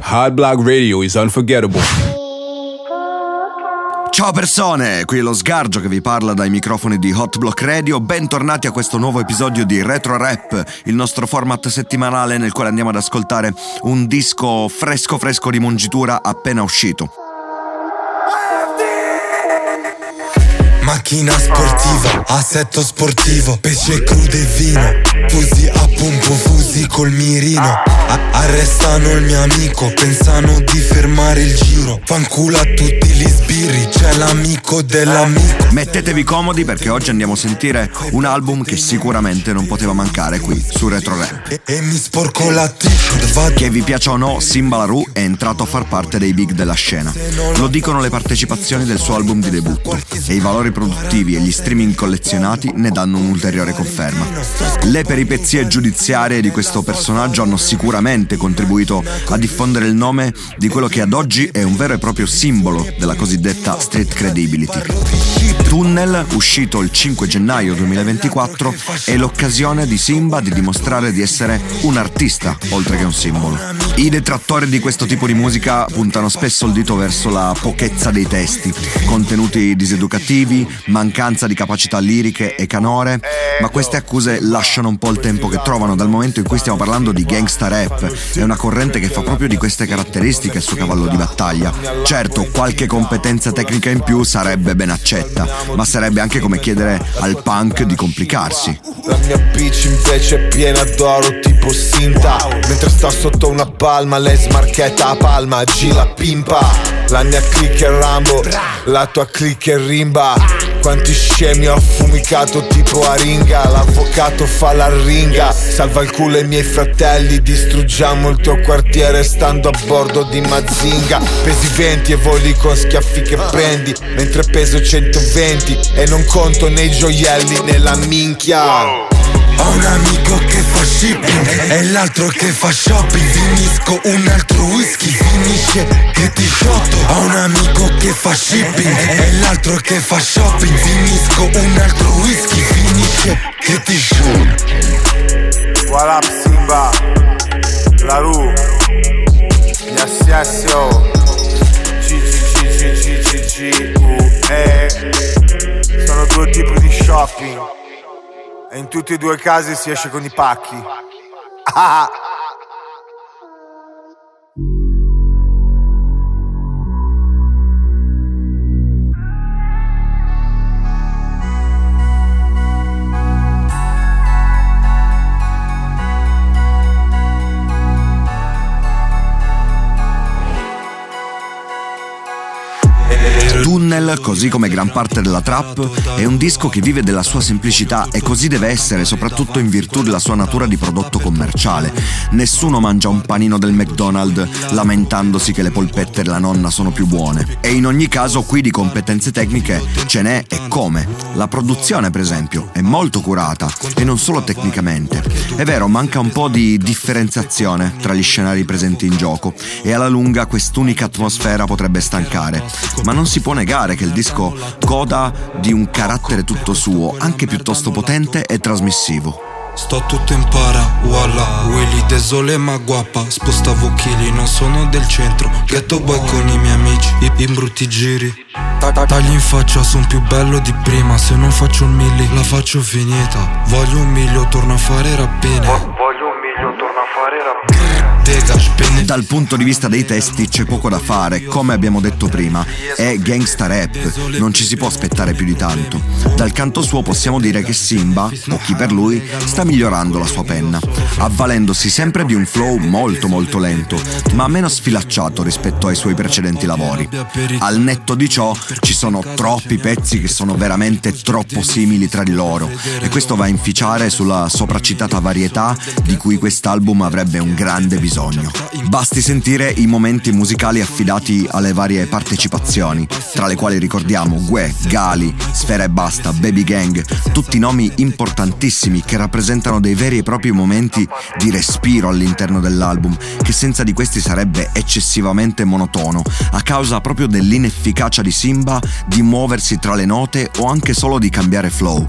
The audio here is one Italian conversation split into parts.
Hard Block Radio is unforgettable. Ciao persone, qui è lo Sgargio che vi parla dai microfoni di Hot Block Radio. Bentornati a questo nuovo episodio di Retro Rap, il nostro format settimanale nel quale andiamo ad ascoltare un disco fresco di mungitura appena uscito. Macchina sportiva, assetto sportivo, pesce crudo e vino, fusi a pumpo, fusi col mirino. Arrestano il mio amico, pensano di fermare il giro. Fanculo a tutti gli sbirri, c'è l'amico dell'amico. Mettetevi comodi perché oggi andiamo a sentire un album che sicuramente non poteva mancare qui su Retro Rap. E mi sporco la t-shirt. Che vi piaccia o no, Simba La Rue è entrato a far parte dei big della scena. Lo dicono le partecipazioni del suo album di debutto e i valori produttivi e gli streaming collezionati ne danno un'ulteriore conferma. Le peripezie giudiziarie di questo personaggio hanno sicuramente contribuito a diffondere il nome di quello che ad oggi è un vero e proprio simbolo della cosiddetta street credibility. Tunnel, uscito il 5 gennaio 2024, è l'occasione di Simba di dimostrare di essere un artista oltre che un simbolo. I detrattori di questo tipo di musica puntano spesso il dito verso la pochezza dei testi, contenuti diseducativi, mancanza di capacità liriche e canore, ma queste accuse lasciano un po' il tempo che trovano dal momento in cui stiamo parlando di gangsta rap. È una corrente che fa proprio di queste caratteristiche il suo cavallo di battaglia. Certo, qualche competenza tecnica in più sarebbe ben accetta, ma sarebbe anche come chiedere al punk di complicarsi. La mia bitch invece è piena d'oro tipo Sinta. Mentre sto sotto una palma, lei smarchetta a palma, G la pimpa. La mia click è Rambo, la tua click è Rimba. Quanti scemi ho affumicato tipo Aringa. L'avvocato fa la ringa, salva il culo ai miei fratelli. Distruggiamo il tuo quartiere stando a bordo di Mazinga. Pesi 20 e voli con schiaffi che prendi, mentre peso 120 e non conto nei gioielli nella minchia. Ho un amico che fa shipping e l'altro che fa shopping. Finisco un altro whisky, finisce che ti shotto. Ho un amico che fa shipping e l'altro che fa shopping. Finisco un altro whisky, finisce che ti shotto. What up Simba, La Rue, gli SSO, GGGGGGUE. Sono due tipi di shopping e in tutti e due i casi si esce con i pacchi. Tunnel, così come gran parte della trap, è un disco che vive della sua semplicità e così deve essere, soprattutto in virtù della sua natura di prodotto commerciale. Nessuno mangia un panino del McDonald's lamentandosi che le polpette della nonna sono più buone. E in ogni caso qui di competenze tecniche ce n'è e come. La produzione, per esempio, è molto curata e non solo tecnicamente. È vero, manca un po' di differenziazione tra gli scenari presenti in gioco e alla lunga quest'unica atmosfera potrebbe stancare, ma non si può negare che il disco goda di un carattere tutto suo, anche piuttosto potente e trasmissivo. Sto tutto in para, walla, Willy desole ma guappa. Spostavo chili, non sono del centro. Ghetto boy con i miei amici, in brutti giri. Tagli in faccia, son più bello di prima. Se non faccio un milli, la faccio finita. Voglio un miglio, torno a fare rappine. Voglio un miglio, torno a fare rappine. Dal punto di vista dei testi c'è poco da fare, come abbiamo detto prima, è gangsta rap, non ci si può aspettare più di tanto. Dal canto suo possiamo dire che Simba, o chi per lui, sta migliorando la sua penna, avvalendosi sempre di un flow molto lento, ma meno sfilacciato rispetto ai suoi precedenti lavori. Al netto di ciò ci sono troppi pezzi che sono veramente troppo simili tra di loro e questo va a inficiare sulla sopracitata varietà di cui quest'album avrebbe un grande bisogno. Basti sentire i momenti musicali affidati alle varie partecipazioni, tra le quali ricordiamo Gue, Gali, Sfera e Basta, Baby Gang, tutti nomi importantissimi che rappresentano dei veri e propri momenti di respiro all'interno dell'album, che senza di questi sarebbe eccessivamente monotono, a causa proprio dell'inefficacia di Simba di muoversi tra le note o anche solo di cambiare flow.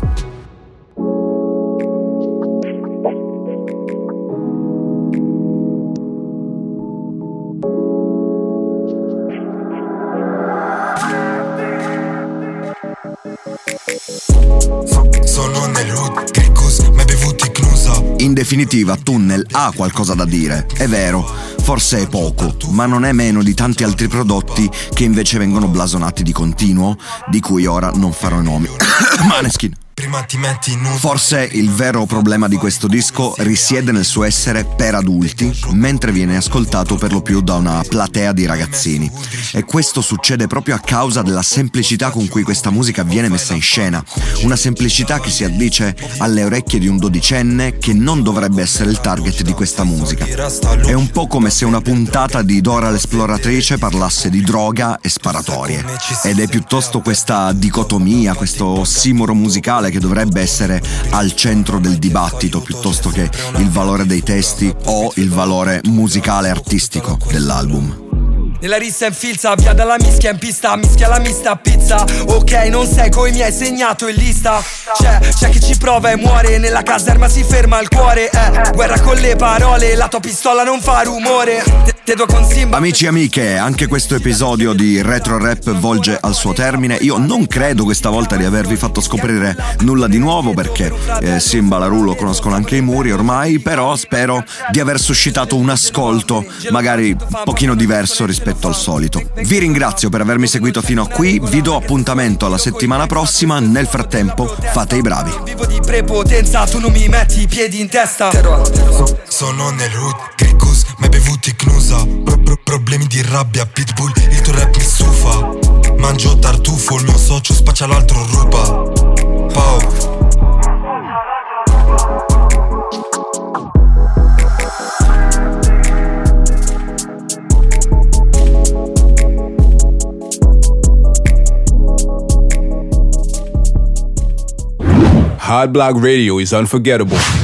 Sono nel hood, Gricus, mai bevuti Knusa. In definitiva, Tunnel ha qualcosa da dire, è vero, forse è poco, ma non è meno di tanti altri prodotti che invece vengono blasonati di continuo, di cui ora non farò nomi. Maneskin. Forse il vero problema di questo disco risiede nel suo essere per adulti, mentre viene ascoltato per lo più da una platea di ragazzini. E questo succede proprio a causa della semplicità con cui questa musica viene messa in scena. Una semplicità che si addice alle orecchie di un dodicenne che non dovrebbe essere il target di questa musica. È un po' come se una puntata di Dora l'esploratrice parlasse di droga e sparatorie. Ed è piuttosto questa dicotomia, questo ossimoro musicale che dovrebbe essere al centro del dibattito piuttosto che il valore dei testi o il valore musicale artistico dell'album. Nella rissa in filza, via dalla mischia in pista, mischia la mista pizza. Ok, non sei coi miei, segnato in lista. C'è chi ci prova e muore, nella caserma si ferma il cuore. Guerra con le parole, la tua pistola non fa rumore. Te do con Simba. Amici e amiche, anche questo episodio di Retro Rap volge al suo termine. Io non credo questa volta di avervi fatto scoprire nulla di nuovo, perché Simba Larù lo conoscono anche i muri ormai, però spero di aver suscitato un ascolto magari un pochino diverso rispetto al solito. Vi ringrazio per avermi seguito fino a qui, vi do appuntamento alla settimana prossima. Nel frattempo fate i bravi. Vivo di prepotenza, tu non mi metti i piedi in testa. Sono nel hood, Gricus, mai bevuti Knusa. Problemi di rabbia, Pitbull, il tuo rap mi stufa. Mangio tartufo, il mio socio spaccia, l'altro ruba. Pau. Hot Block Radio is unforgettable.